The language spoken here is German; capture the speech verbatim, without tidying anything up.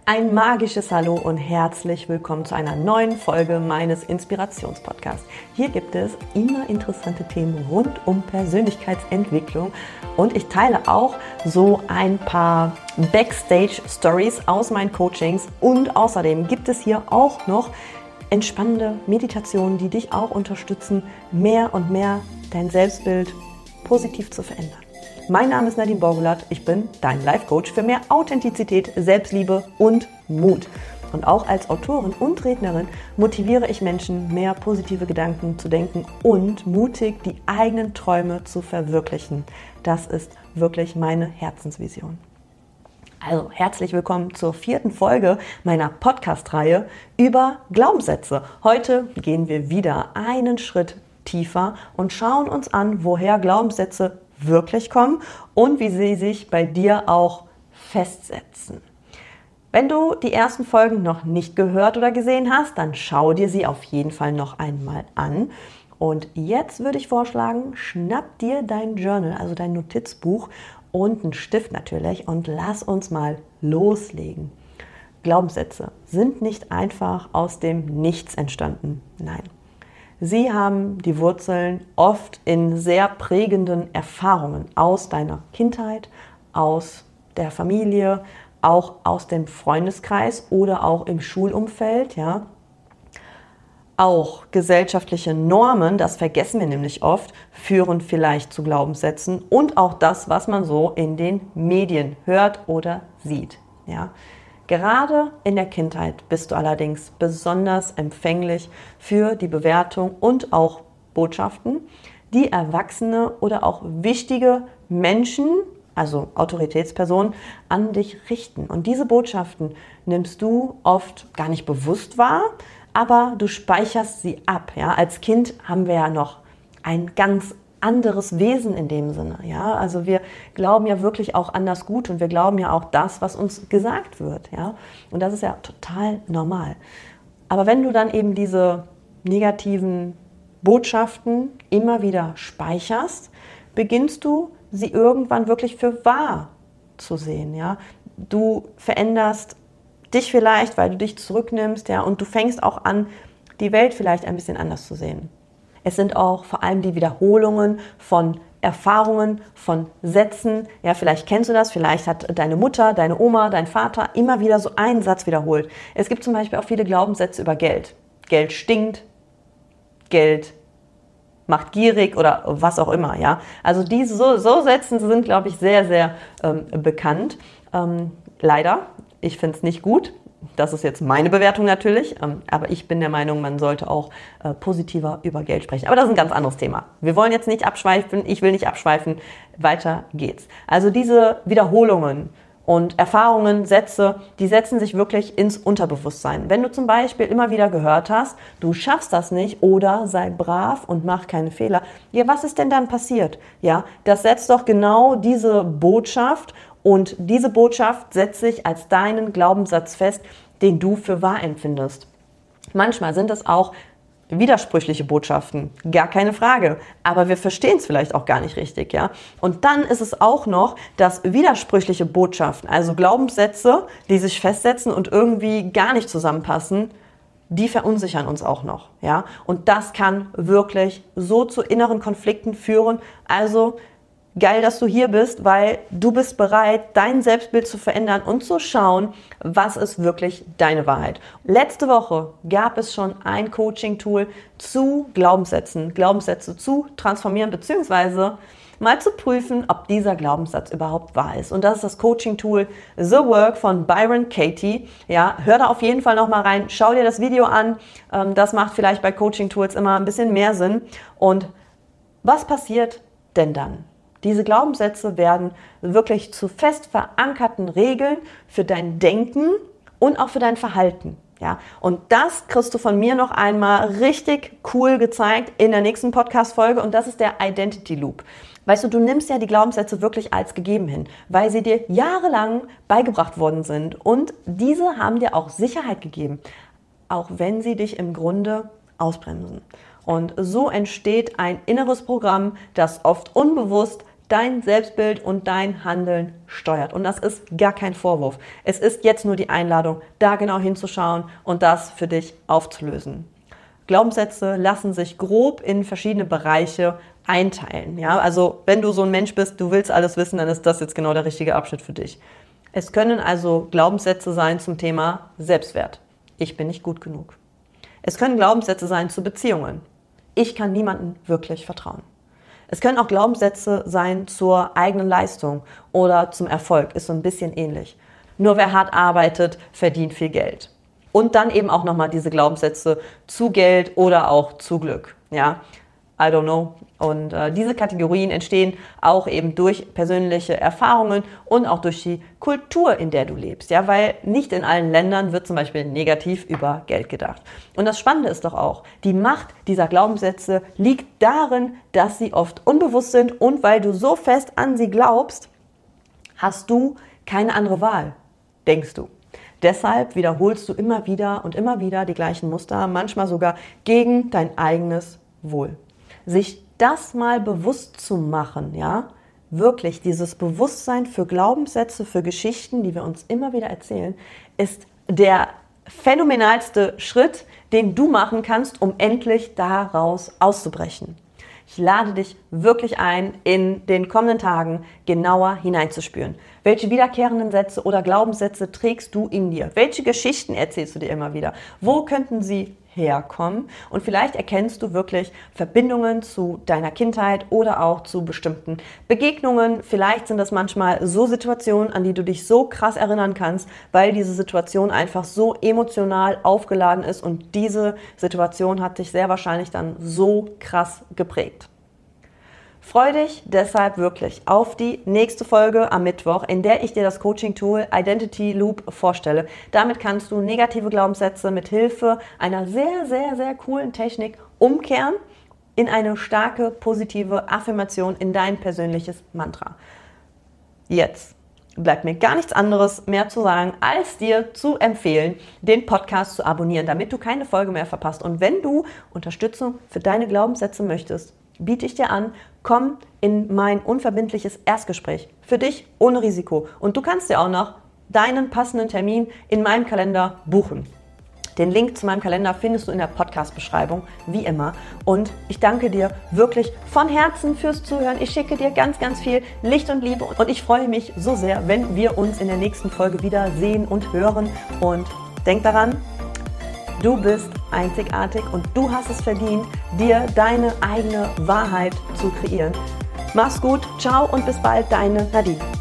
Ein magisches Hallo und herzlich willkommen zu einer neuen Folge meines Inspirationspodcasts. Hier gibt es immer interessante Themen rund um Persönlichkeitsentwicklung und ich teile auch so ein paar Backstage-Stories aus meinen Coachings und außerdem gibt es hier auch noch entspannende Meditationen, die dich auch unterstützen, mehr und mehr dein Selbstbild positiv zu verändern. Mein Name ist Nadine Borgulat, ich bin dein Life-Coach für mehr Authentizität, Selbstliebe und Mut. Und auch als Autorin und Rednerin motiviere ich Menschen, mehr positive Gedanken zu denken und mutig die eigenen Träume zu verwirklichen. Das ist wirklich meine Herzensvision. Also herzlich willkommen zur vierten Folge meiner Podcast-Reihe über Glaubenssätze. Heute gehen wir wieder einen Schritt tiefer und schauen uns an, woher Glaubenssätze wirklich kommen und wie sie sich bei dir auch festsetzen. Wenn du die ersten Folgen noch nicht gehört oder gesehen hast, dann schau dir sie auf jeden Fall noch einmal an. Und jetzt würde ich vorschlagen, schnapp dir dein Journal, also dein Notizbuch und einen Stift natürlich und lass uns mal loslegen. Glaubenssätze sind nicht einfach aus dem Nichts entstanden. Nein. Sie haben die Wurzeln oft in sehr prägenden Erfahrungen aus deiner Kindheit, aus der Familie, auch aus dem Freundeskreis oder auch im Schulumfeld. Ja. Auch gesellschaftliche Normen, das vergessen wir nämlich oft, führen vielleicht zu Glaubenssätzen und auch das, was man so in den Medien hört oder sieht. Ja. Gerade in der Kindheit bist du allerdings besonders empfänglich für die Bewertung und auch Botschaften, die Erwachsene oder auch wichtige Menschen, also Autoritätspersonen, an dich richten. Und diese Botschaften nimmst du oft gar nicht bewusst wahr, aber du speicherst sie ab. Ja? Als Kind haben wir ja noch ein ganz anderes Wesen in dem Sinne. Ja? Also wir glauben ja wirklich auch an das Gute und wir glauben ja auch das, was uns gesagt wird. Ja? Und das ist ja total normal. Aber wenn du dann eben diese negativen Botschaften immer wieder speicherst, beginnst du sie irgendwann wirklich für wahr zu sehen. Ja? Du veränderst dich vielleicht, weil du dich zurücknimmst, ja, und du fängst auch an, die Welt vielleicht ein bisschen anders zu sehen. Es sind auch vor allem die Wiederholungen von Erfahrungen, von Sätzen. Ja, vielleicht kennst du das, vielleicht hat deine Mutter, deine Oma, dein Vater immer wieder so einen Satz wiederholt. Es gibt zum Beispiel auch viele Glaubenssätze über Geld. Geld stinkt, Geld macht gierig oder was auch immer. Ja, also diese so, so Sätze sind, glaube ich, sehr, sehr ähm, bekannt. Ähm, leider, ich finde es nicht gut. Das ist jetzt meine Bewertung natürlich, aber ich bin der Meinung, man sollte auch äh, positiver über Geld sprechen. Aber das ist ein ganz anderes Thema. Wir wollen jetzt nicht abschweifen, ich will nicht abschweifen, weiter geht's. Also diese Wiederholungen und Erfahrungen, Sätze, die setzen sich wirklich ins Unterbewusstsein. Wenn du zum Beispiel immer wieder gehört hast, du schaffst das nicht oder sei brav und mach keine Fehler, ja, was ist denn dann passiert? Ja, das setzt doch genau diese Botschaft. Und diese Botschaft setzt sich als deinen Glaubenssatz fest, den du für wahr empfindest. Manchmal sind es auch widersprüchliche Botschaften, gar keine Frage. Aber wir verstehen es vielleicht auch gar nicht richtig, ja. Und dann ist es auch noch, dass widersprüchliche Botschaften, also Glaubenssätze, die sich festsetzen und irgendwie gar nicht zusammenpassen, die verunsichern uns auch noch, ja. Und das kann wirklich so zu inneren Konflikten führen. Also geil, dass du hier bist, weil du bist bereit, dein Selbstbild zu verändern und zu schauen, was ist wirklich deine Wahrheit. Letzte Woche gab es schon ein Coaching-Tool zu Glaubenssätzen, Glaubenssätze zu transformieren, beziehungsweise mal zu prüfen, ob dieser Glaubenssatz überhaupt wahr ist. Und das ist das Coaching-Tool The Work von Byron Katie. Ja, hör da auf jeden Fall noch mal rein, schau dir das Video an. Das macht vielleicht bei Coaching-Tools immer ein bisschen mehr Sinn. Und was passiert denn dann? Diese Glaubenssätze werden wirklich zu fest verankerten Regeln für dein Denken und auch für dein Verhalten. Ja? Und das kriegst du von mir noch einmal richtig cool gezeigt in der nächsten Podcast-Folge und das ist der Identity Loop. Weißt du, du nimmst ja die Glaubenssätze wirklich als gegeben hin, weil sie dir jahrelang beigebracht worden sind und diese haben dir auch Sicherheit gegeben, auch wenn sie dich im Grunde ausbremsen. Und so entsteht ein inneres Programm, das oft unbewusst dein Selbstbild und dein Handeln steuert. Und das ist gar kein Vorwurf. Es ist jetzt nur die Einladung, da genau hinzuschauen und das für dich aufzulösen. Glaubenssätze lassen sich grob in verschiedene Bereiche einteilen. Ja? Also wenn du so ein Mensch bist, du willst alles wissen, dann ist das jetzt genau der richtige Abschnitt für dich. Es können also Glaubenssätze sein zum Thema Selbstwert. Ich bin nicht gut genug. Es können Glaubenssätze sein zu Beziehungen. Ich kann niemandem wirklich vertrauen. Es können auch Glaubenssätze sein zur eigenen Leistung oder zum Erfolg, ist so ein bisschen ähnlich. Nur wer hart arbeitet, verdient viel Geld. Und dann eben auch nochmal diese Glaubenssätze zu Geld oder auch zu Glück. Ja, I don't know. Und äh, diese Kategorien entstehen auch eben durch persönliche Erfahrungen und auch durch die Kultur, in der du lebst. Ja, weil nicht in allen Ländern wird zum Beispiel negativ über Geld gedacht. Und das Spannende ist doch auch, die Macht dieser Glaubenssätze liegt darin, dass sie oft unbewusst sind und weil du so fest an sie glaubst, hast du keine andere Wahl, denkst du. Deshalb wiederholst du immer wieder und immer wieder die gleichen Muster, manchmal sogar gegen dein eigenes Wohl. Sich das mal bewusst zu machen, ja, wirklich dieses Bewusstsein für Glaubenssätze, für Geschichten, die wir uns immer wieder erzählen, ist der phänomenalste Schritt, den du machen kannst, um endlich daraus auszubrechen. Ich lade dich wirklich ein, in den kommenden Tagen genauer hineinzuspüren. Welche wiederkehrenden Sätze oder Glaubenssätze trägst du in dir? Welche Geschichten erzählst du dir immer wieder? Wo könnten sie herkommen? Und vielleicht erkennst du wirklich Verbindungen zu deiner Kindheit oder auch zu bestimmten Begegnungen. Vielleicht sind das manchmal so Situationen, an die du dich so krass erinnern kannst, weil diese Situation einfach so emotional aufgeladen ist und diese Situation hat dich sehr wahrscheinlich dann so krass geprägt. Freu dich deshalb wirklich auf die nächste Folge am Mittwoch, in der ich dir das Coaching-Tool Identity Loop vorstelle. Damit kannst du negative Glaubenssätze mit Hilfe einer sehr, sehr, sehr coolen Technik umkehren in eine starke, positive Affirmation in dein persönliches Mantra. Jetzt bleibt mir gar nichts anderes mehr zu sagen, als dir zu empfehlen, den Podcast zu abonnieren, damit du keine Folge mehr verpasst. Und wenn du Unterstützung für deine Glaubenssätze möchtest, biete ich dir an, komm in mein unverbindliches Erstgespräch. Für dich ohne Risiko. Und du kannst dir auch noch deinen passenden Termin in meinem Kalender buchen. Den Link zu meinem Kalender findest du in der Podcast-Beschreibung, wie immer. Und ich danke dir wirklich von Herzen fürs Zuhören. Ich schicke dir ganz, ganz viel Licht und Liebe. Und ich freue mich so sehr, wenn wir uns in der nächsten Folge wieder sehen und hören. Und denk daran, du bist einzigartig und du hast es verdient, dir deine eigene Wahrheit zu kreieren. Mach's gut, ciao und bis bald, deine Nadine.